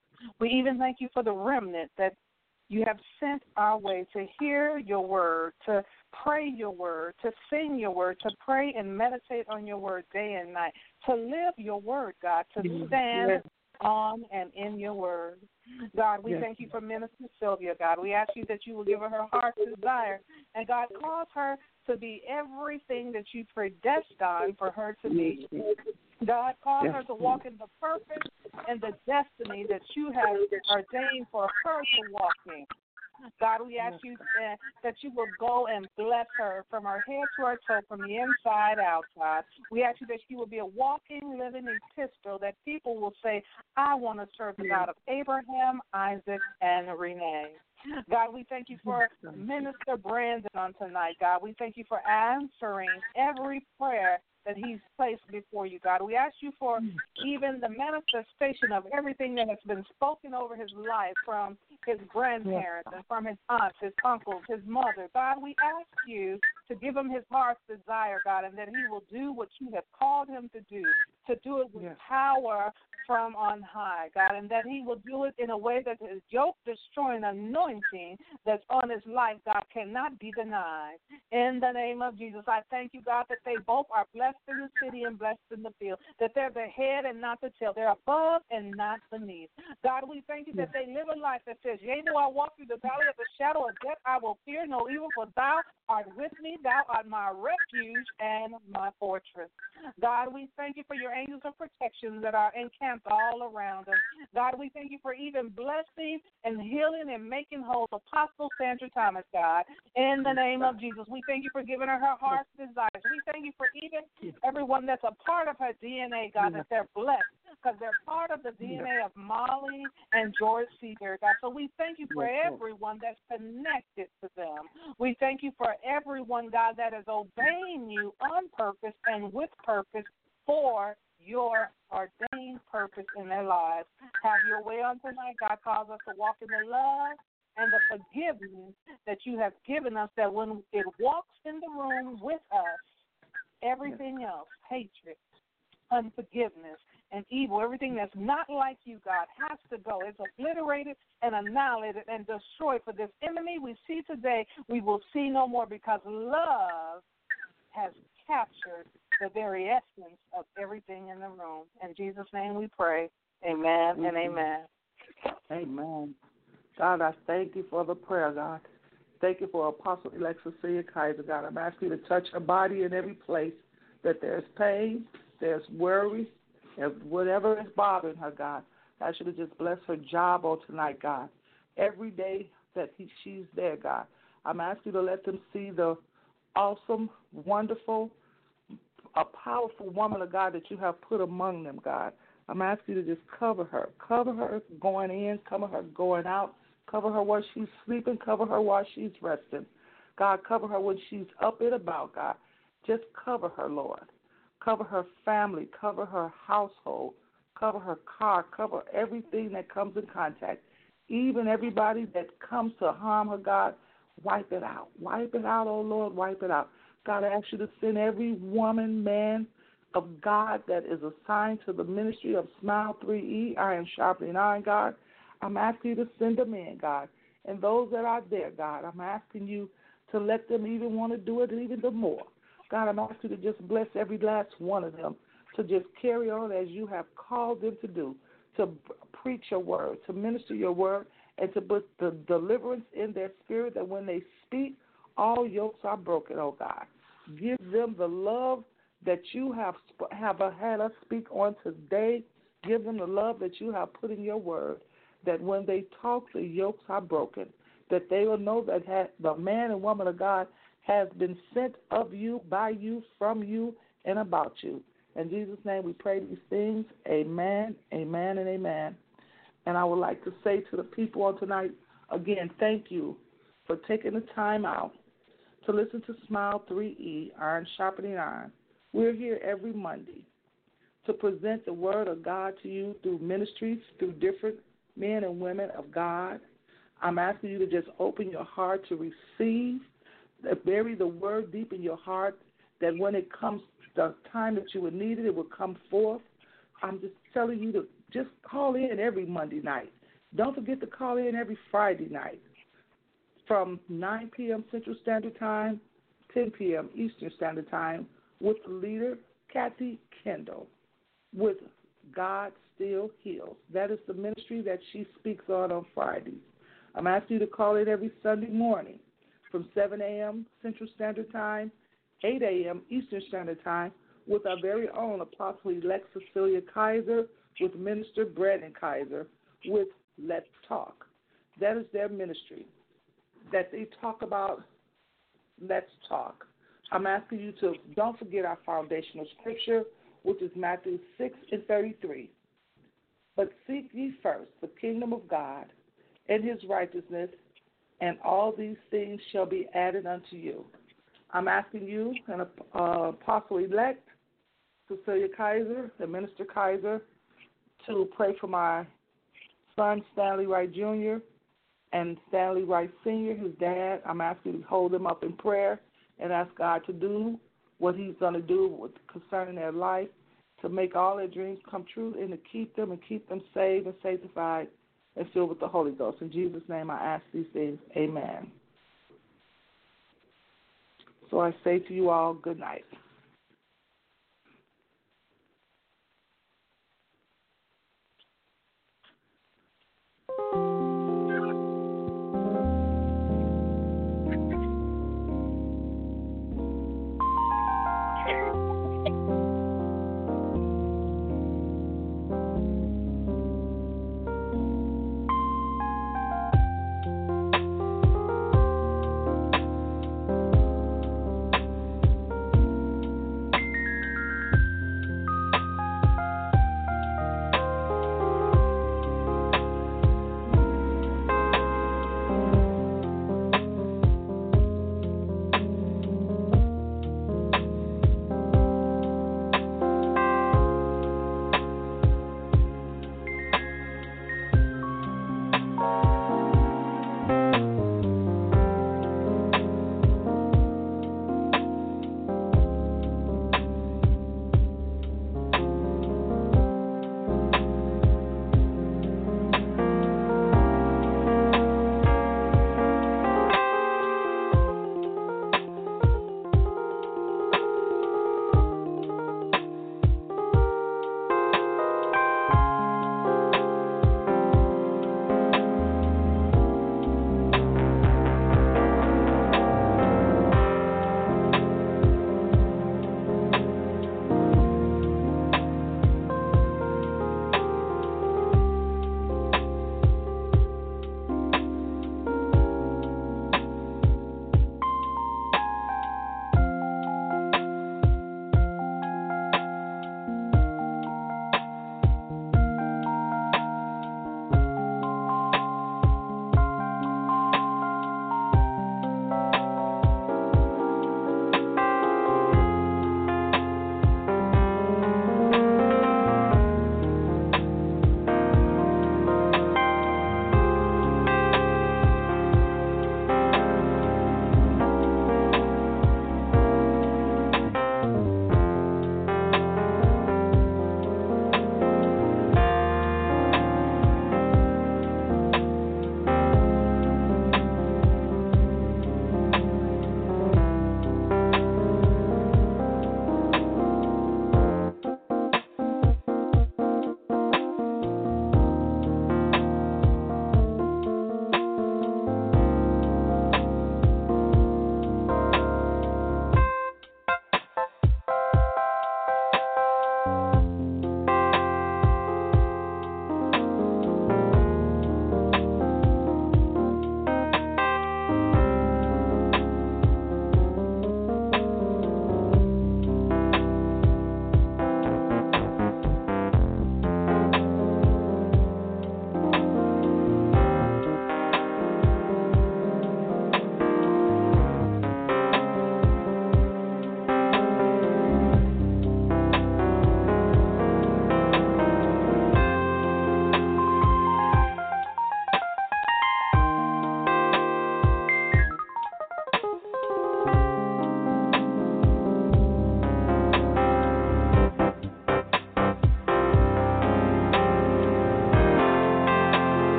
We even thank you for the remnant that you have sent our way to hear your word, to pray your word, to sing your word, to pray and meditate on your word day and night, to live your word, God, to stand yes. on and in your word. God, we yes. thank you for Minister Sylvia, God. We ask you that you will give her her heart's desire, and God, cause her to be everything that you predestined for her to be. God, cause yes. her to walk in the purpose and the destiny that you have ordained for her to walk in. God, we ask you uh, that you will go and bless her from her head to her toe, from the inside out, God. We ask you that she will be a walking, living epistle that people will say, I want to serve the God of Abraham, Isaac, and Renee. God, we thank you for Minister Brandon on tonight, God. We thank you for answering every prayer that he's placed before you, God. We ask you for even the manifestation of everything that has been spoken over his life from his grandparents and from his aunts, his uncles, his mother. God, we ask you to give him his heart's desire, God, and that he will do what you have called him to do, to do it with yes. power from on high, God, and that he will do it in a way that his yoke-destroying anointing that's on his life, God, cannot be denied. In the name of Jesus, I thank you, God, that they both are blessed in the city and blessed in the field, that they're the head and not the tail. They're above and not beneath. God, we thank you that they live a life that says, yea, though I walk through the valley of the shadow of death, I will fear no evil, for thou art with me. Thou art my refuge and my fortress. God, we thank you for your angels of protection that are encamped all around us. God, we thank you for even blessing and healing and making whole Apostle Sandra Thomas, God. In the name of Jesus, we thank you for giving her her heart's desires. We thank you for even everyone that's a part of her D N A, God, that they're blessed because they're part of the D N A of Molly and George Seeger, God. So we thank you for everyone that's connected to them. We thank you for everyone, God, that is obeying you on purpose and with purpose for your ordained purpose in their lives. Have your way on tonight, God. Cause us to walk in the love and the forgiveness that you have given us, that when it walks in the room with us, everything else, hatred, unforgiveness, and evil, everything that's not like you, God, has to go. It's obliterated and annihilated and destroyed. For this enemy we see today, we will see no more, because love has captured the very essence of everything in the room. In Jesus' name we pray. Amen mm-hmm. and amen. Amen. God, I thank you for the prayer, God. Thank you for Apostle Elect Cecilia Kaiser, God. I'm asking you to touch her body in every place that there's pain, there's worry, and whatever is bothering her, God. I should have just blessed her job on tonight, God. Every day that he, she's there, God. I'm asking you to let them see the awesome, wonderful, a powerful woman of God that you have put among them, God. I'm asking you to just cover her. Cover her going in, cover her going out, cover her while she's sleeping, cover her while she's resting. God, cover her when she's up and about, God. Just cover her, Lord. Cover her family, cover her household, cover her car, cover everything that comes in contact. Even everybody that comes to harm her, God, wipe it out. Wipe it out, oh Lord, wipe it out. God, I ask you to send every woman, man of God that is assigned to the ministry of Smile three E, Iron Sharpening Iron, God. I'm asking you to send them in, God. And those that are there, God, I'm asking you to let them even want to do it even the more. God, I'm asking you to just bless every last one of them to just carry on as you have called them to do, to preach your word, to minister your word, and to put the deliverance in their spirit that when they speak, all yokes are broken, oh God. Give them the love that you have have had us speak on today. Give them the love that you have put in your word, that when they talk, the yokes are broken, that they will know that the man and woman of God has been sent of you, by you, from you, and about you. In Jesus' name we pray these things. Amen, amen, and amen. And I would like to say to the people on tonight, again, thank you for taking the time out to listen to Smile three E, Iron Sharpening Iron. We're here every Monday to present the word of God to you through ministries, through different men and women of God. I'm asking you to just open your heart to receive, bury the word deep in your heart, that when it comes the time that you would need it, it will come forth. I'm just telling you to just call in every Monday night. Don't forget to call in every Friday night from nine p.m. Central Standard Time, ten p.m. Eastern Standard Time, with the leader, Kathy Kendall, with God Still Heals. That is the ministry that she speaks on on Fridays. I'm asking you to call in every Sunday morning from seven a.m. Central Standard Time, eight a.m. Eastern Standard Time, with our very own Apostle-elect Cecilia Kaiser, with Minister Brandon Kaiser, with Let's Talk. That is their ministry, that they talk about Let's Talk. I'm asking you to don't forget our foundational scripture, which is Matthew six and thirty-three. But seek ye first the kingdom of God and his righteousness, and all these things shall be added unto you. I'm asking you, an uh, apostle-elect, Cecilia Kaiser, the Minister Kaiser, to pray for my son, Stanley Wright Junior, and Stanley Wright Senior, his dad. I'm asking you to hold them up in prayer and ask God to do what he's going to do with concerning their life, to make all their dreams come true and to keep them and keep them saved and sanctified and filled with the Holy Ghost. In Jesus' name I ask these things. Amen. So I say to you all, good night.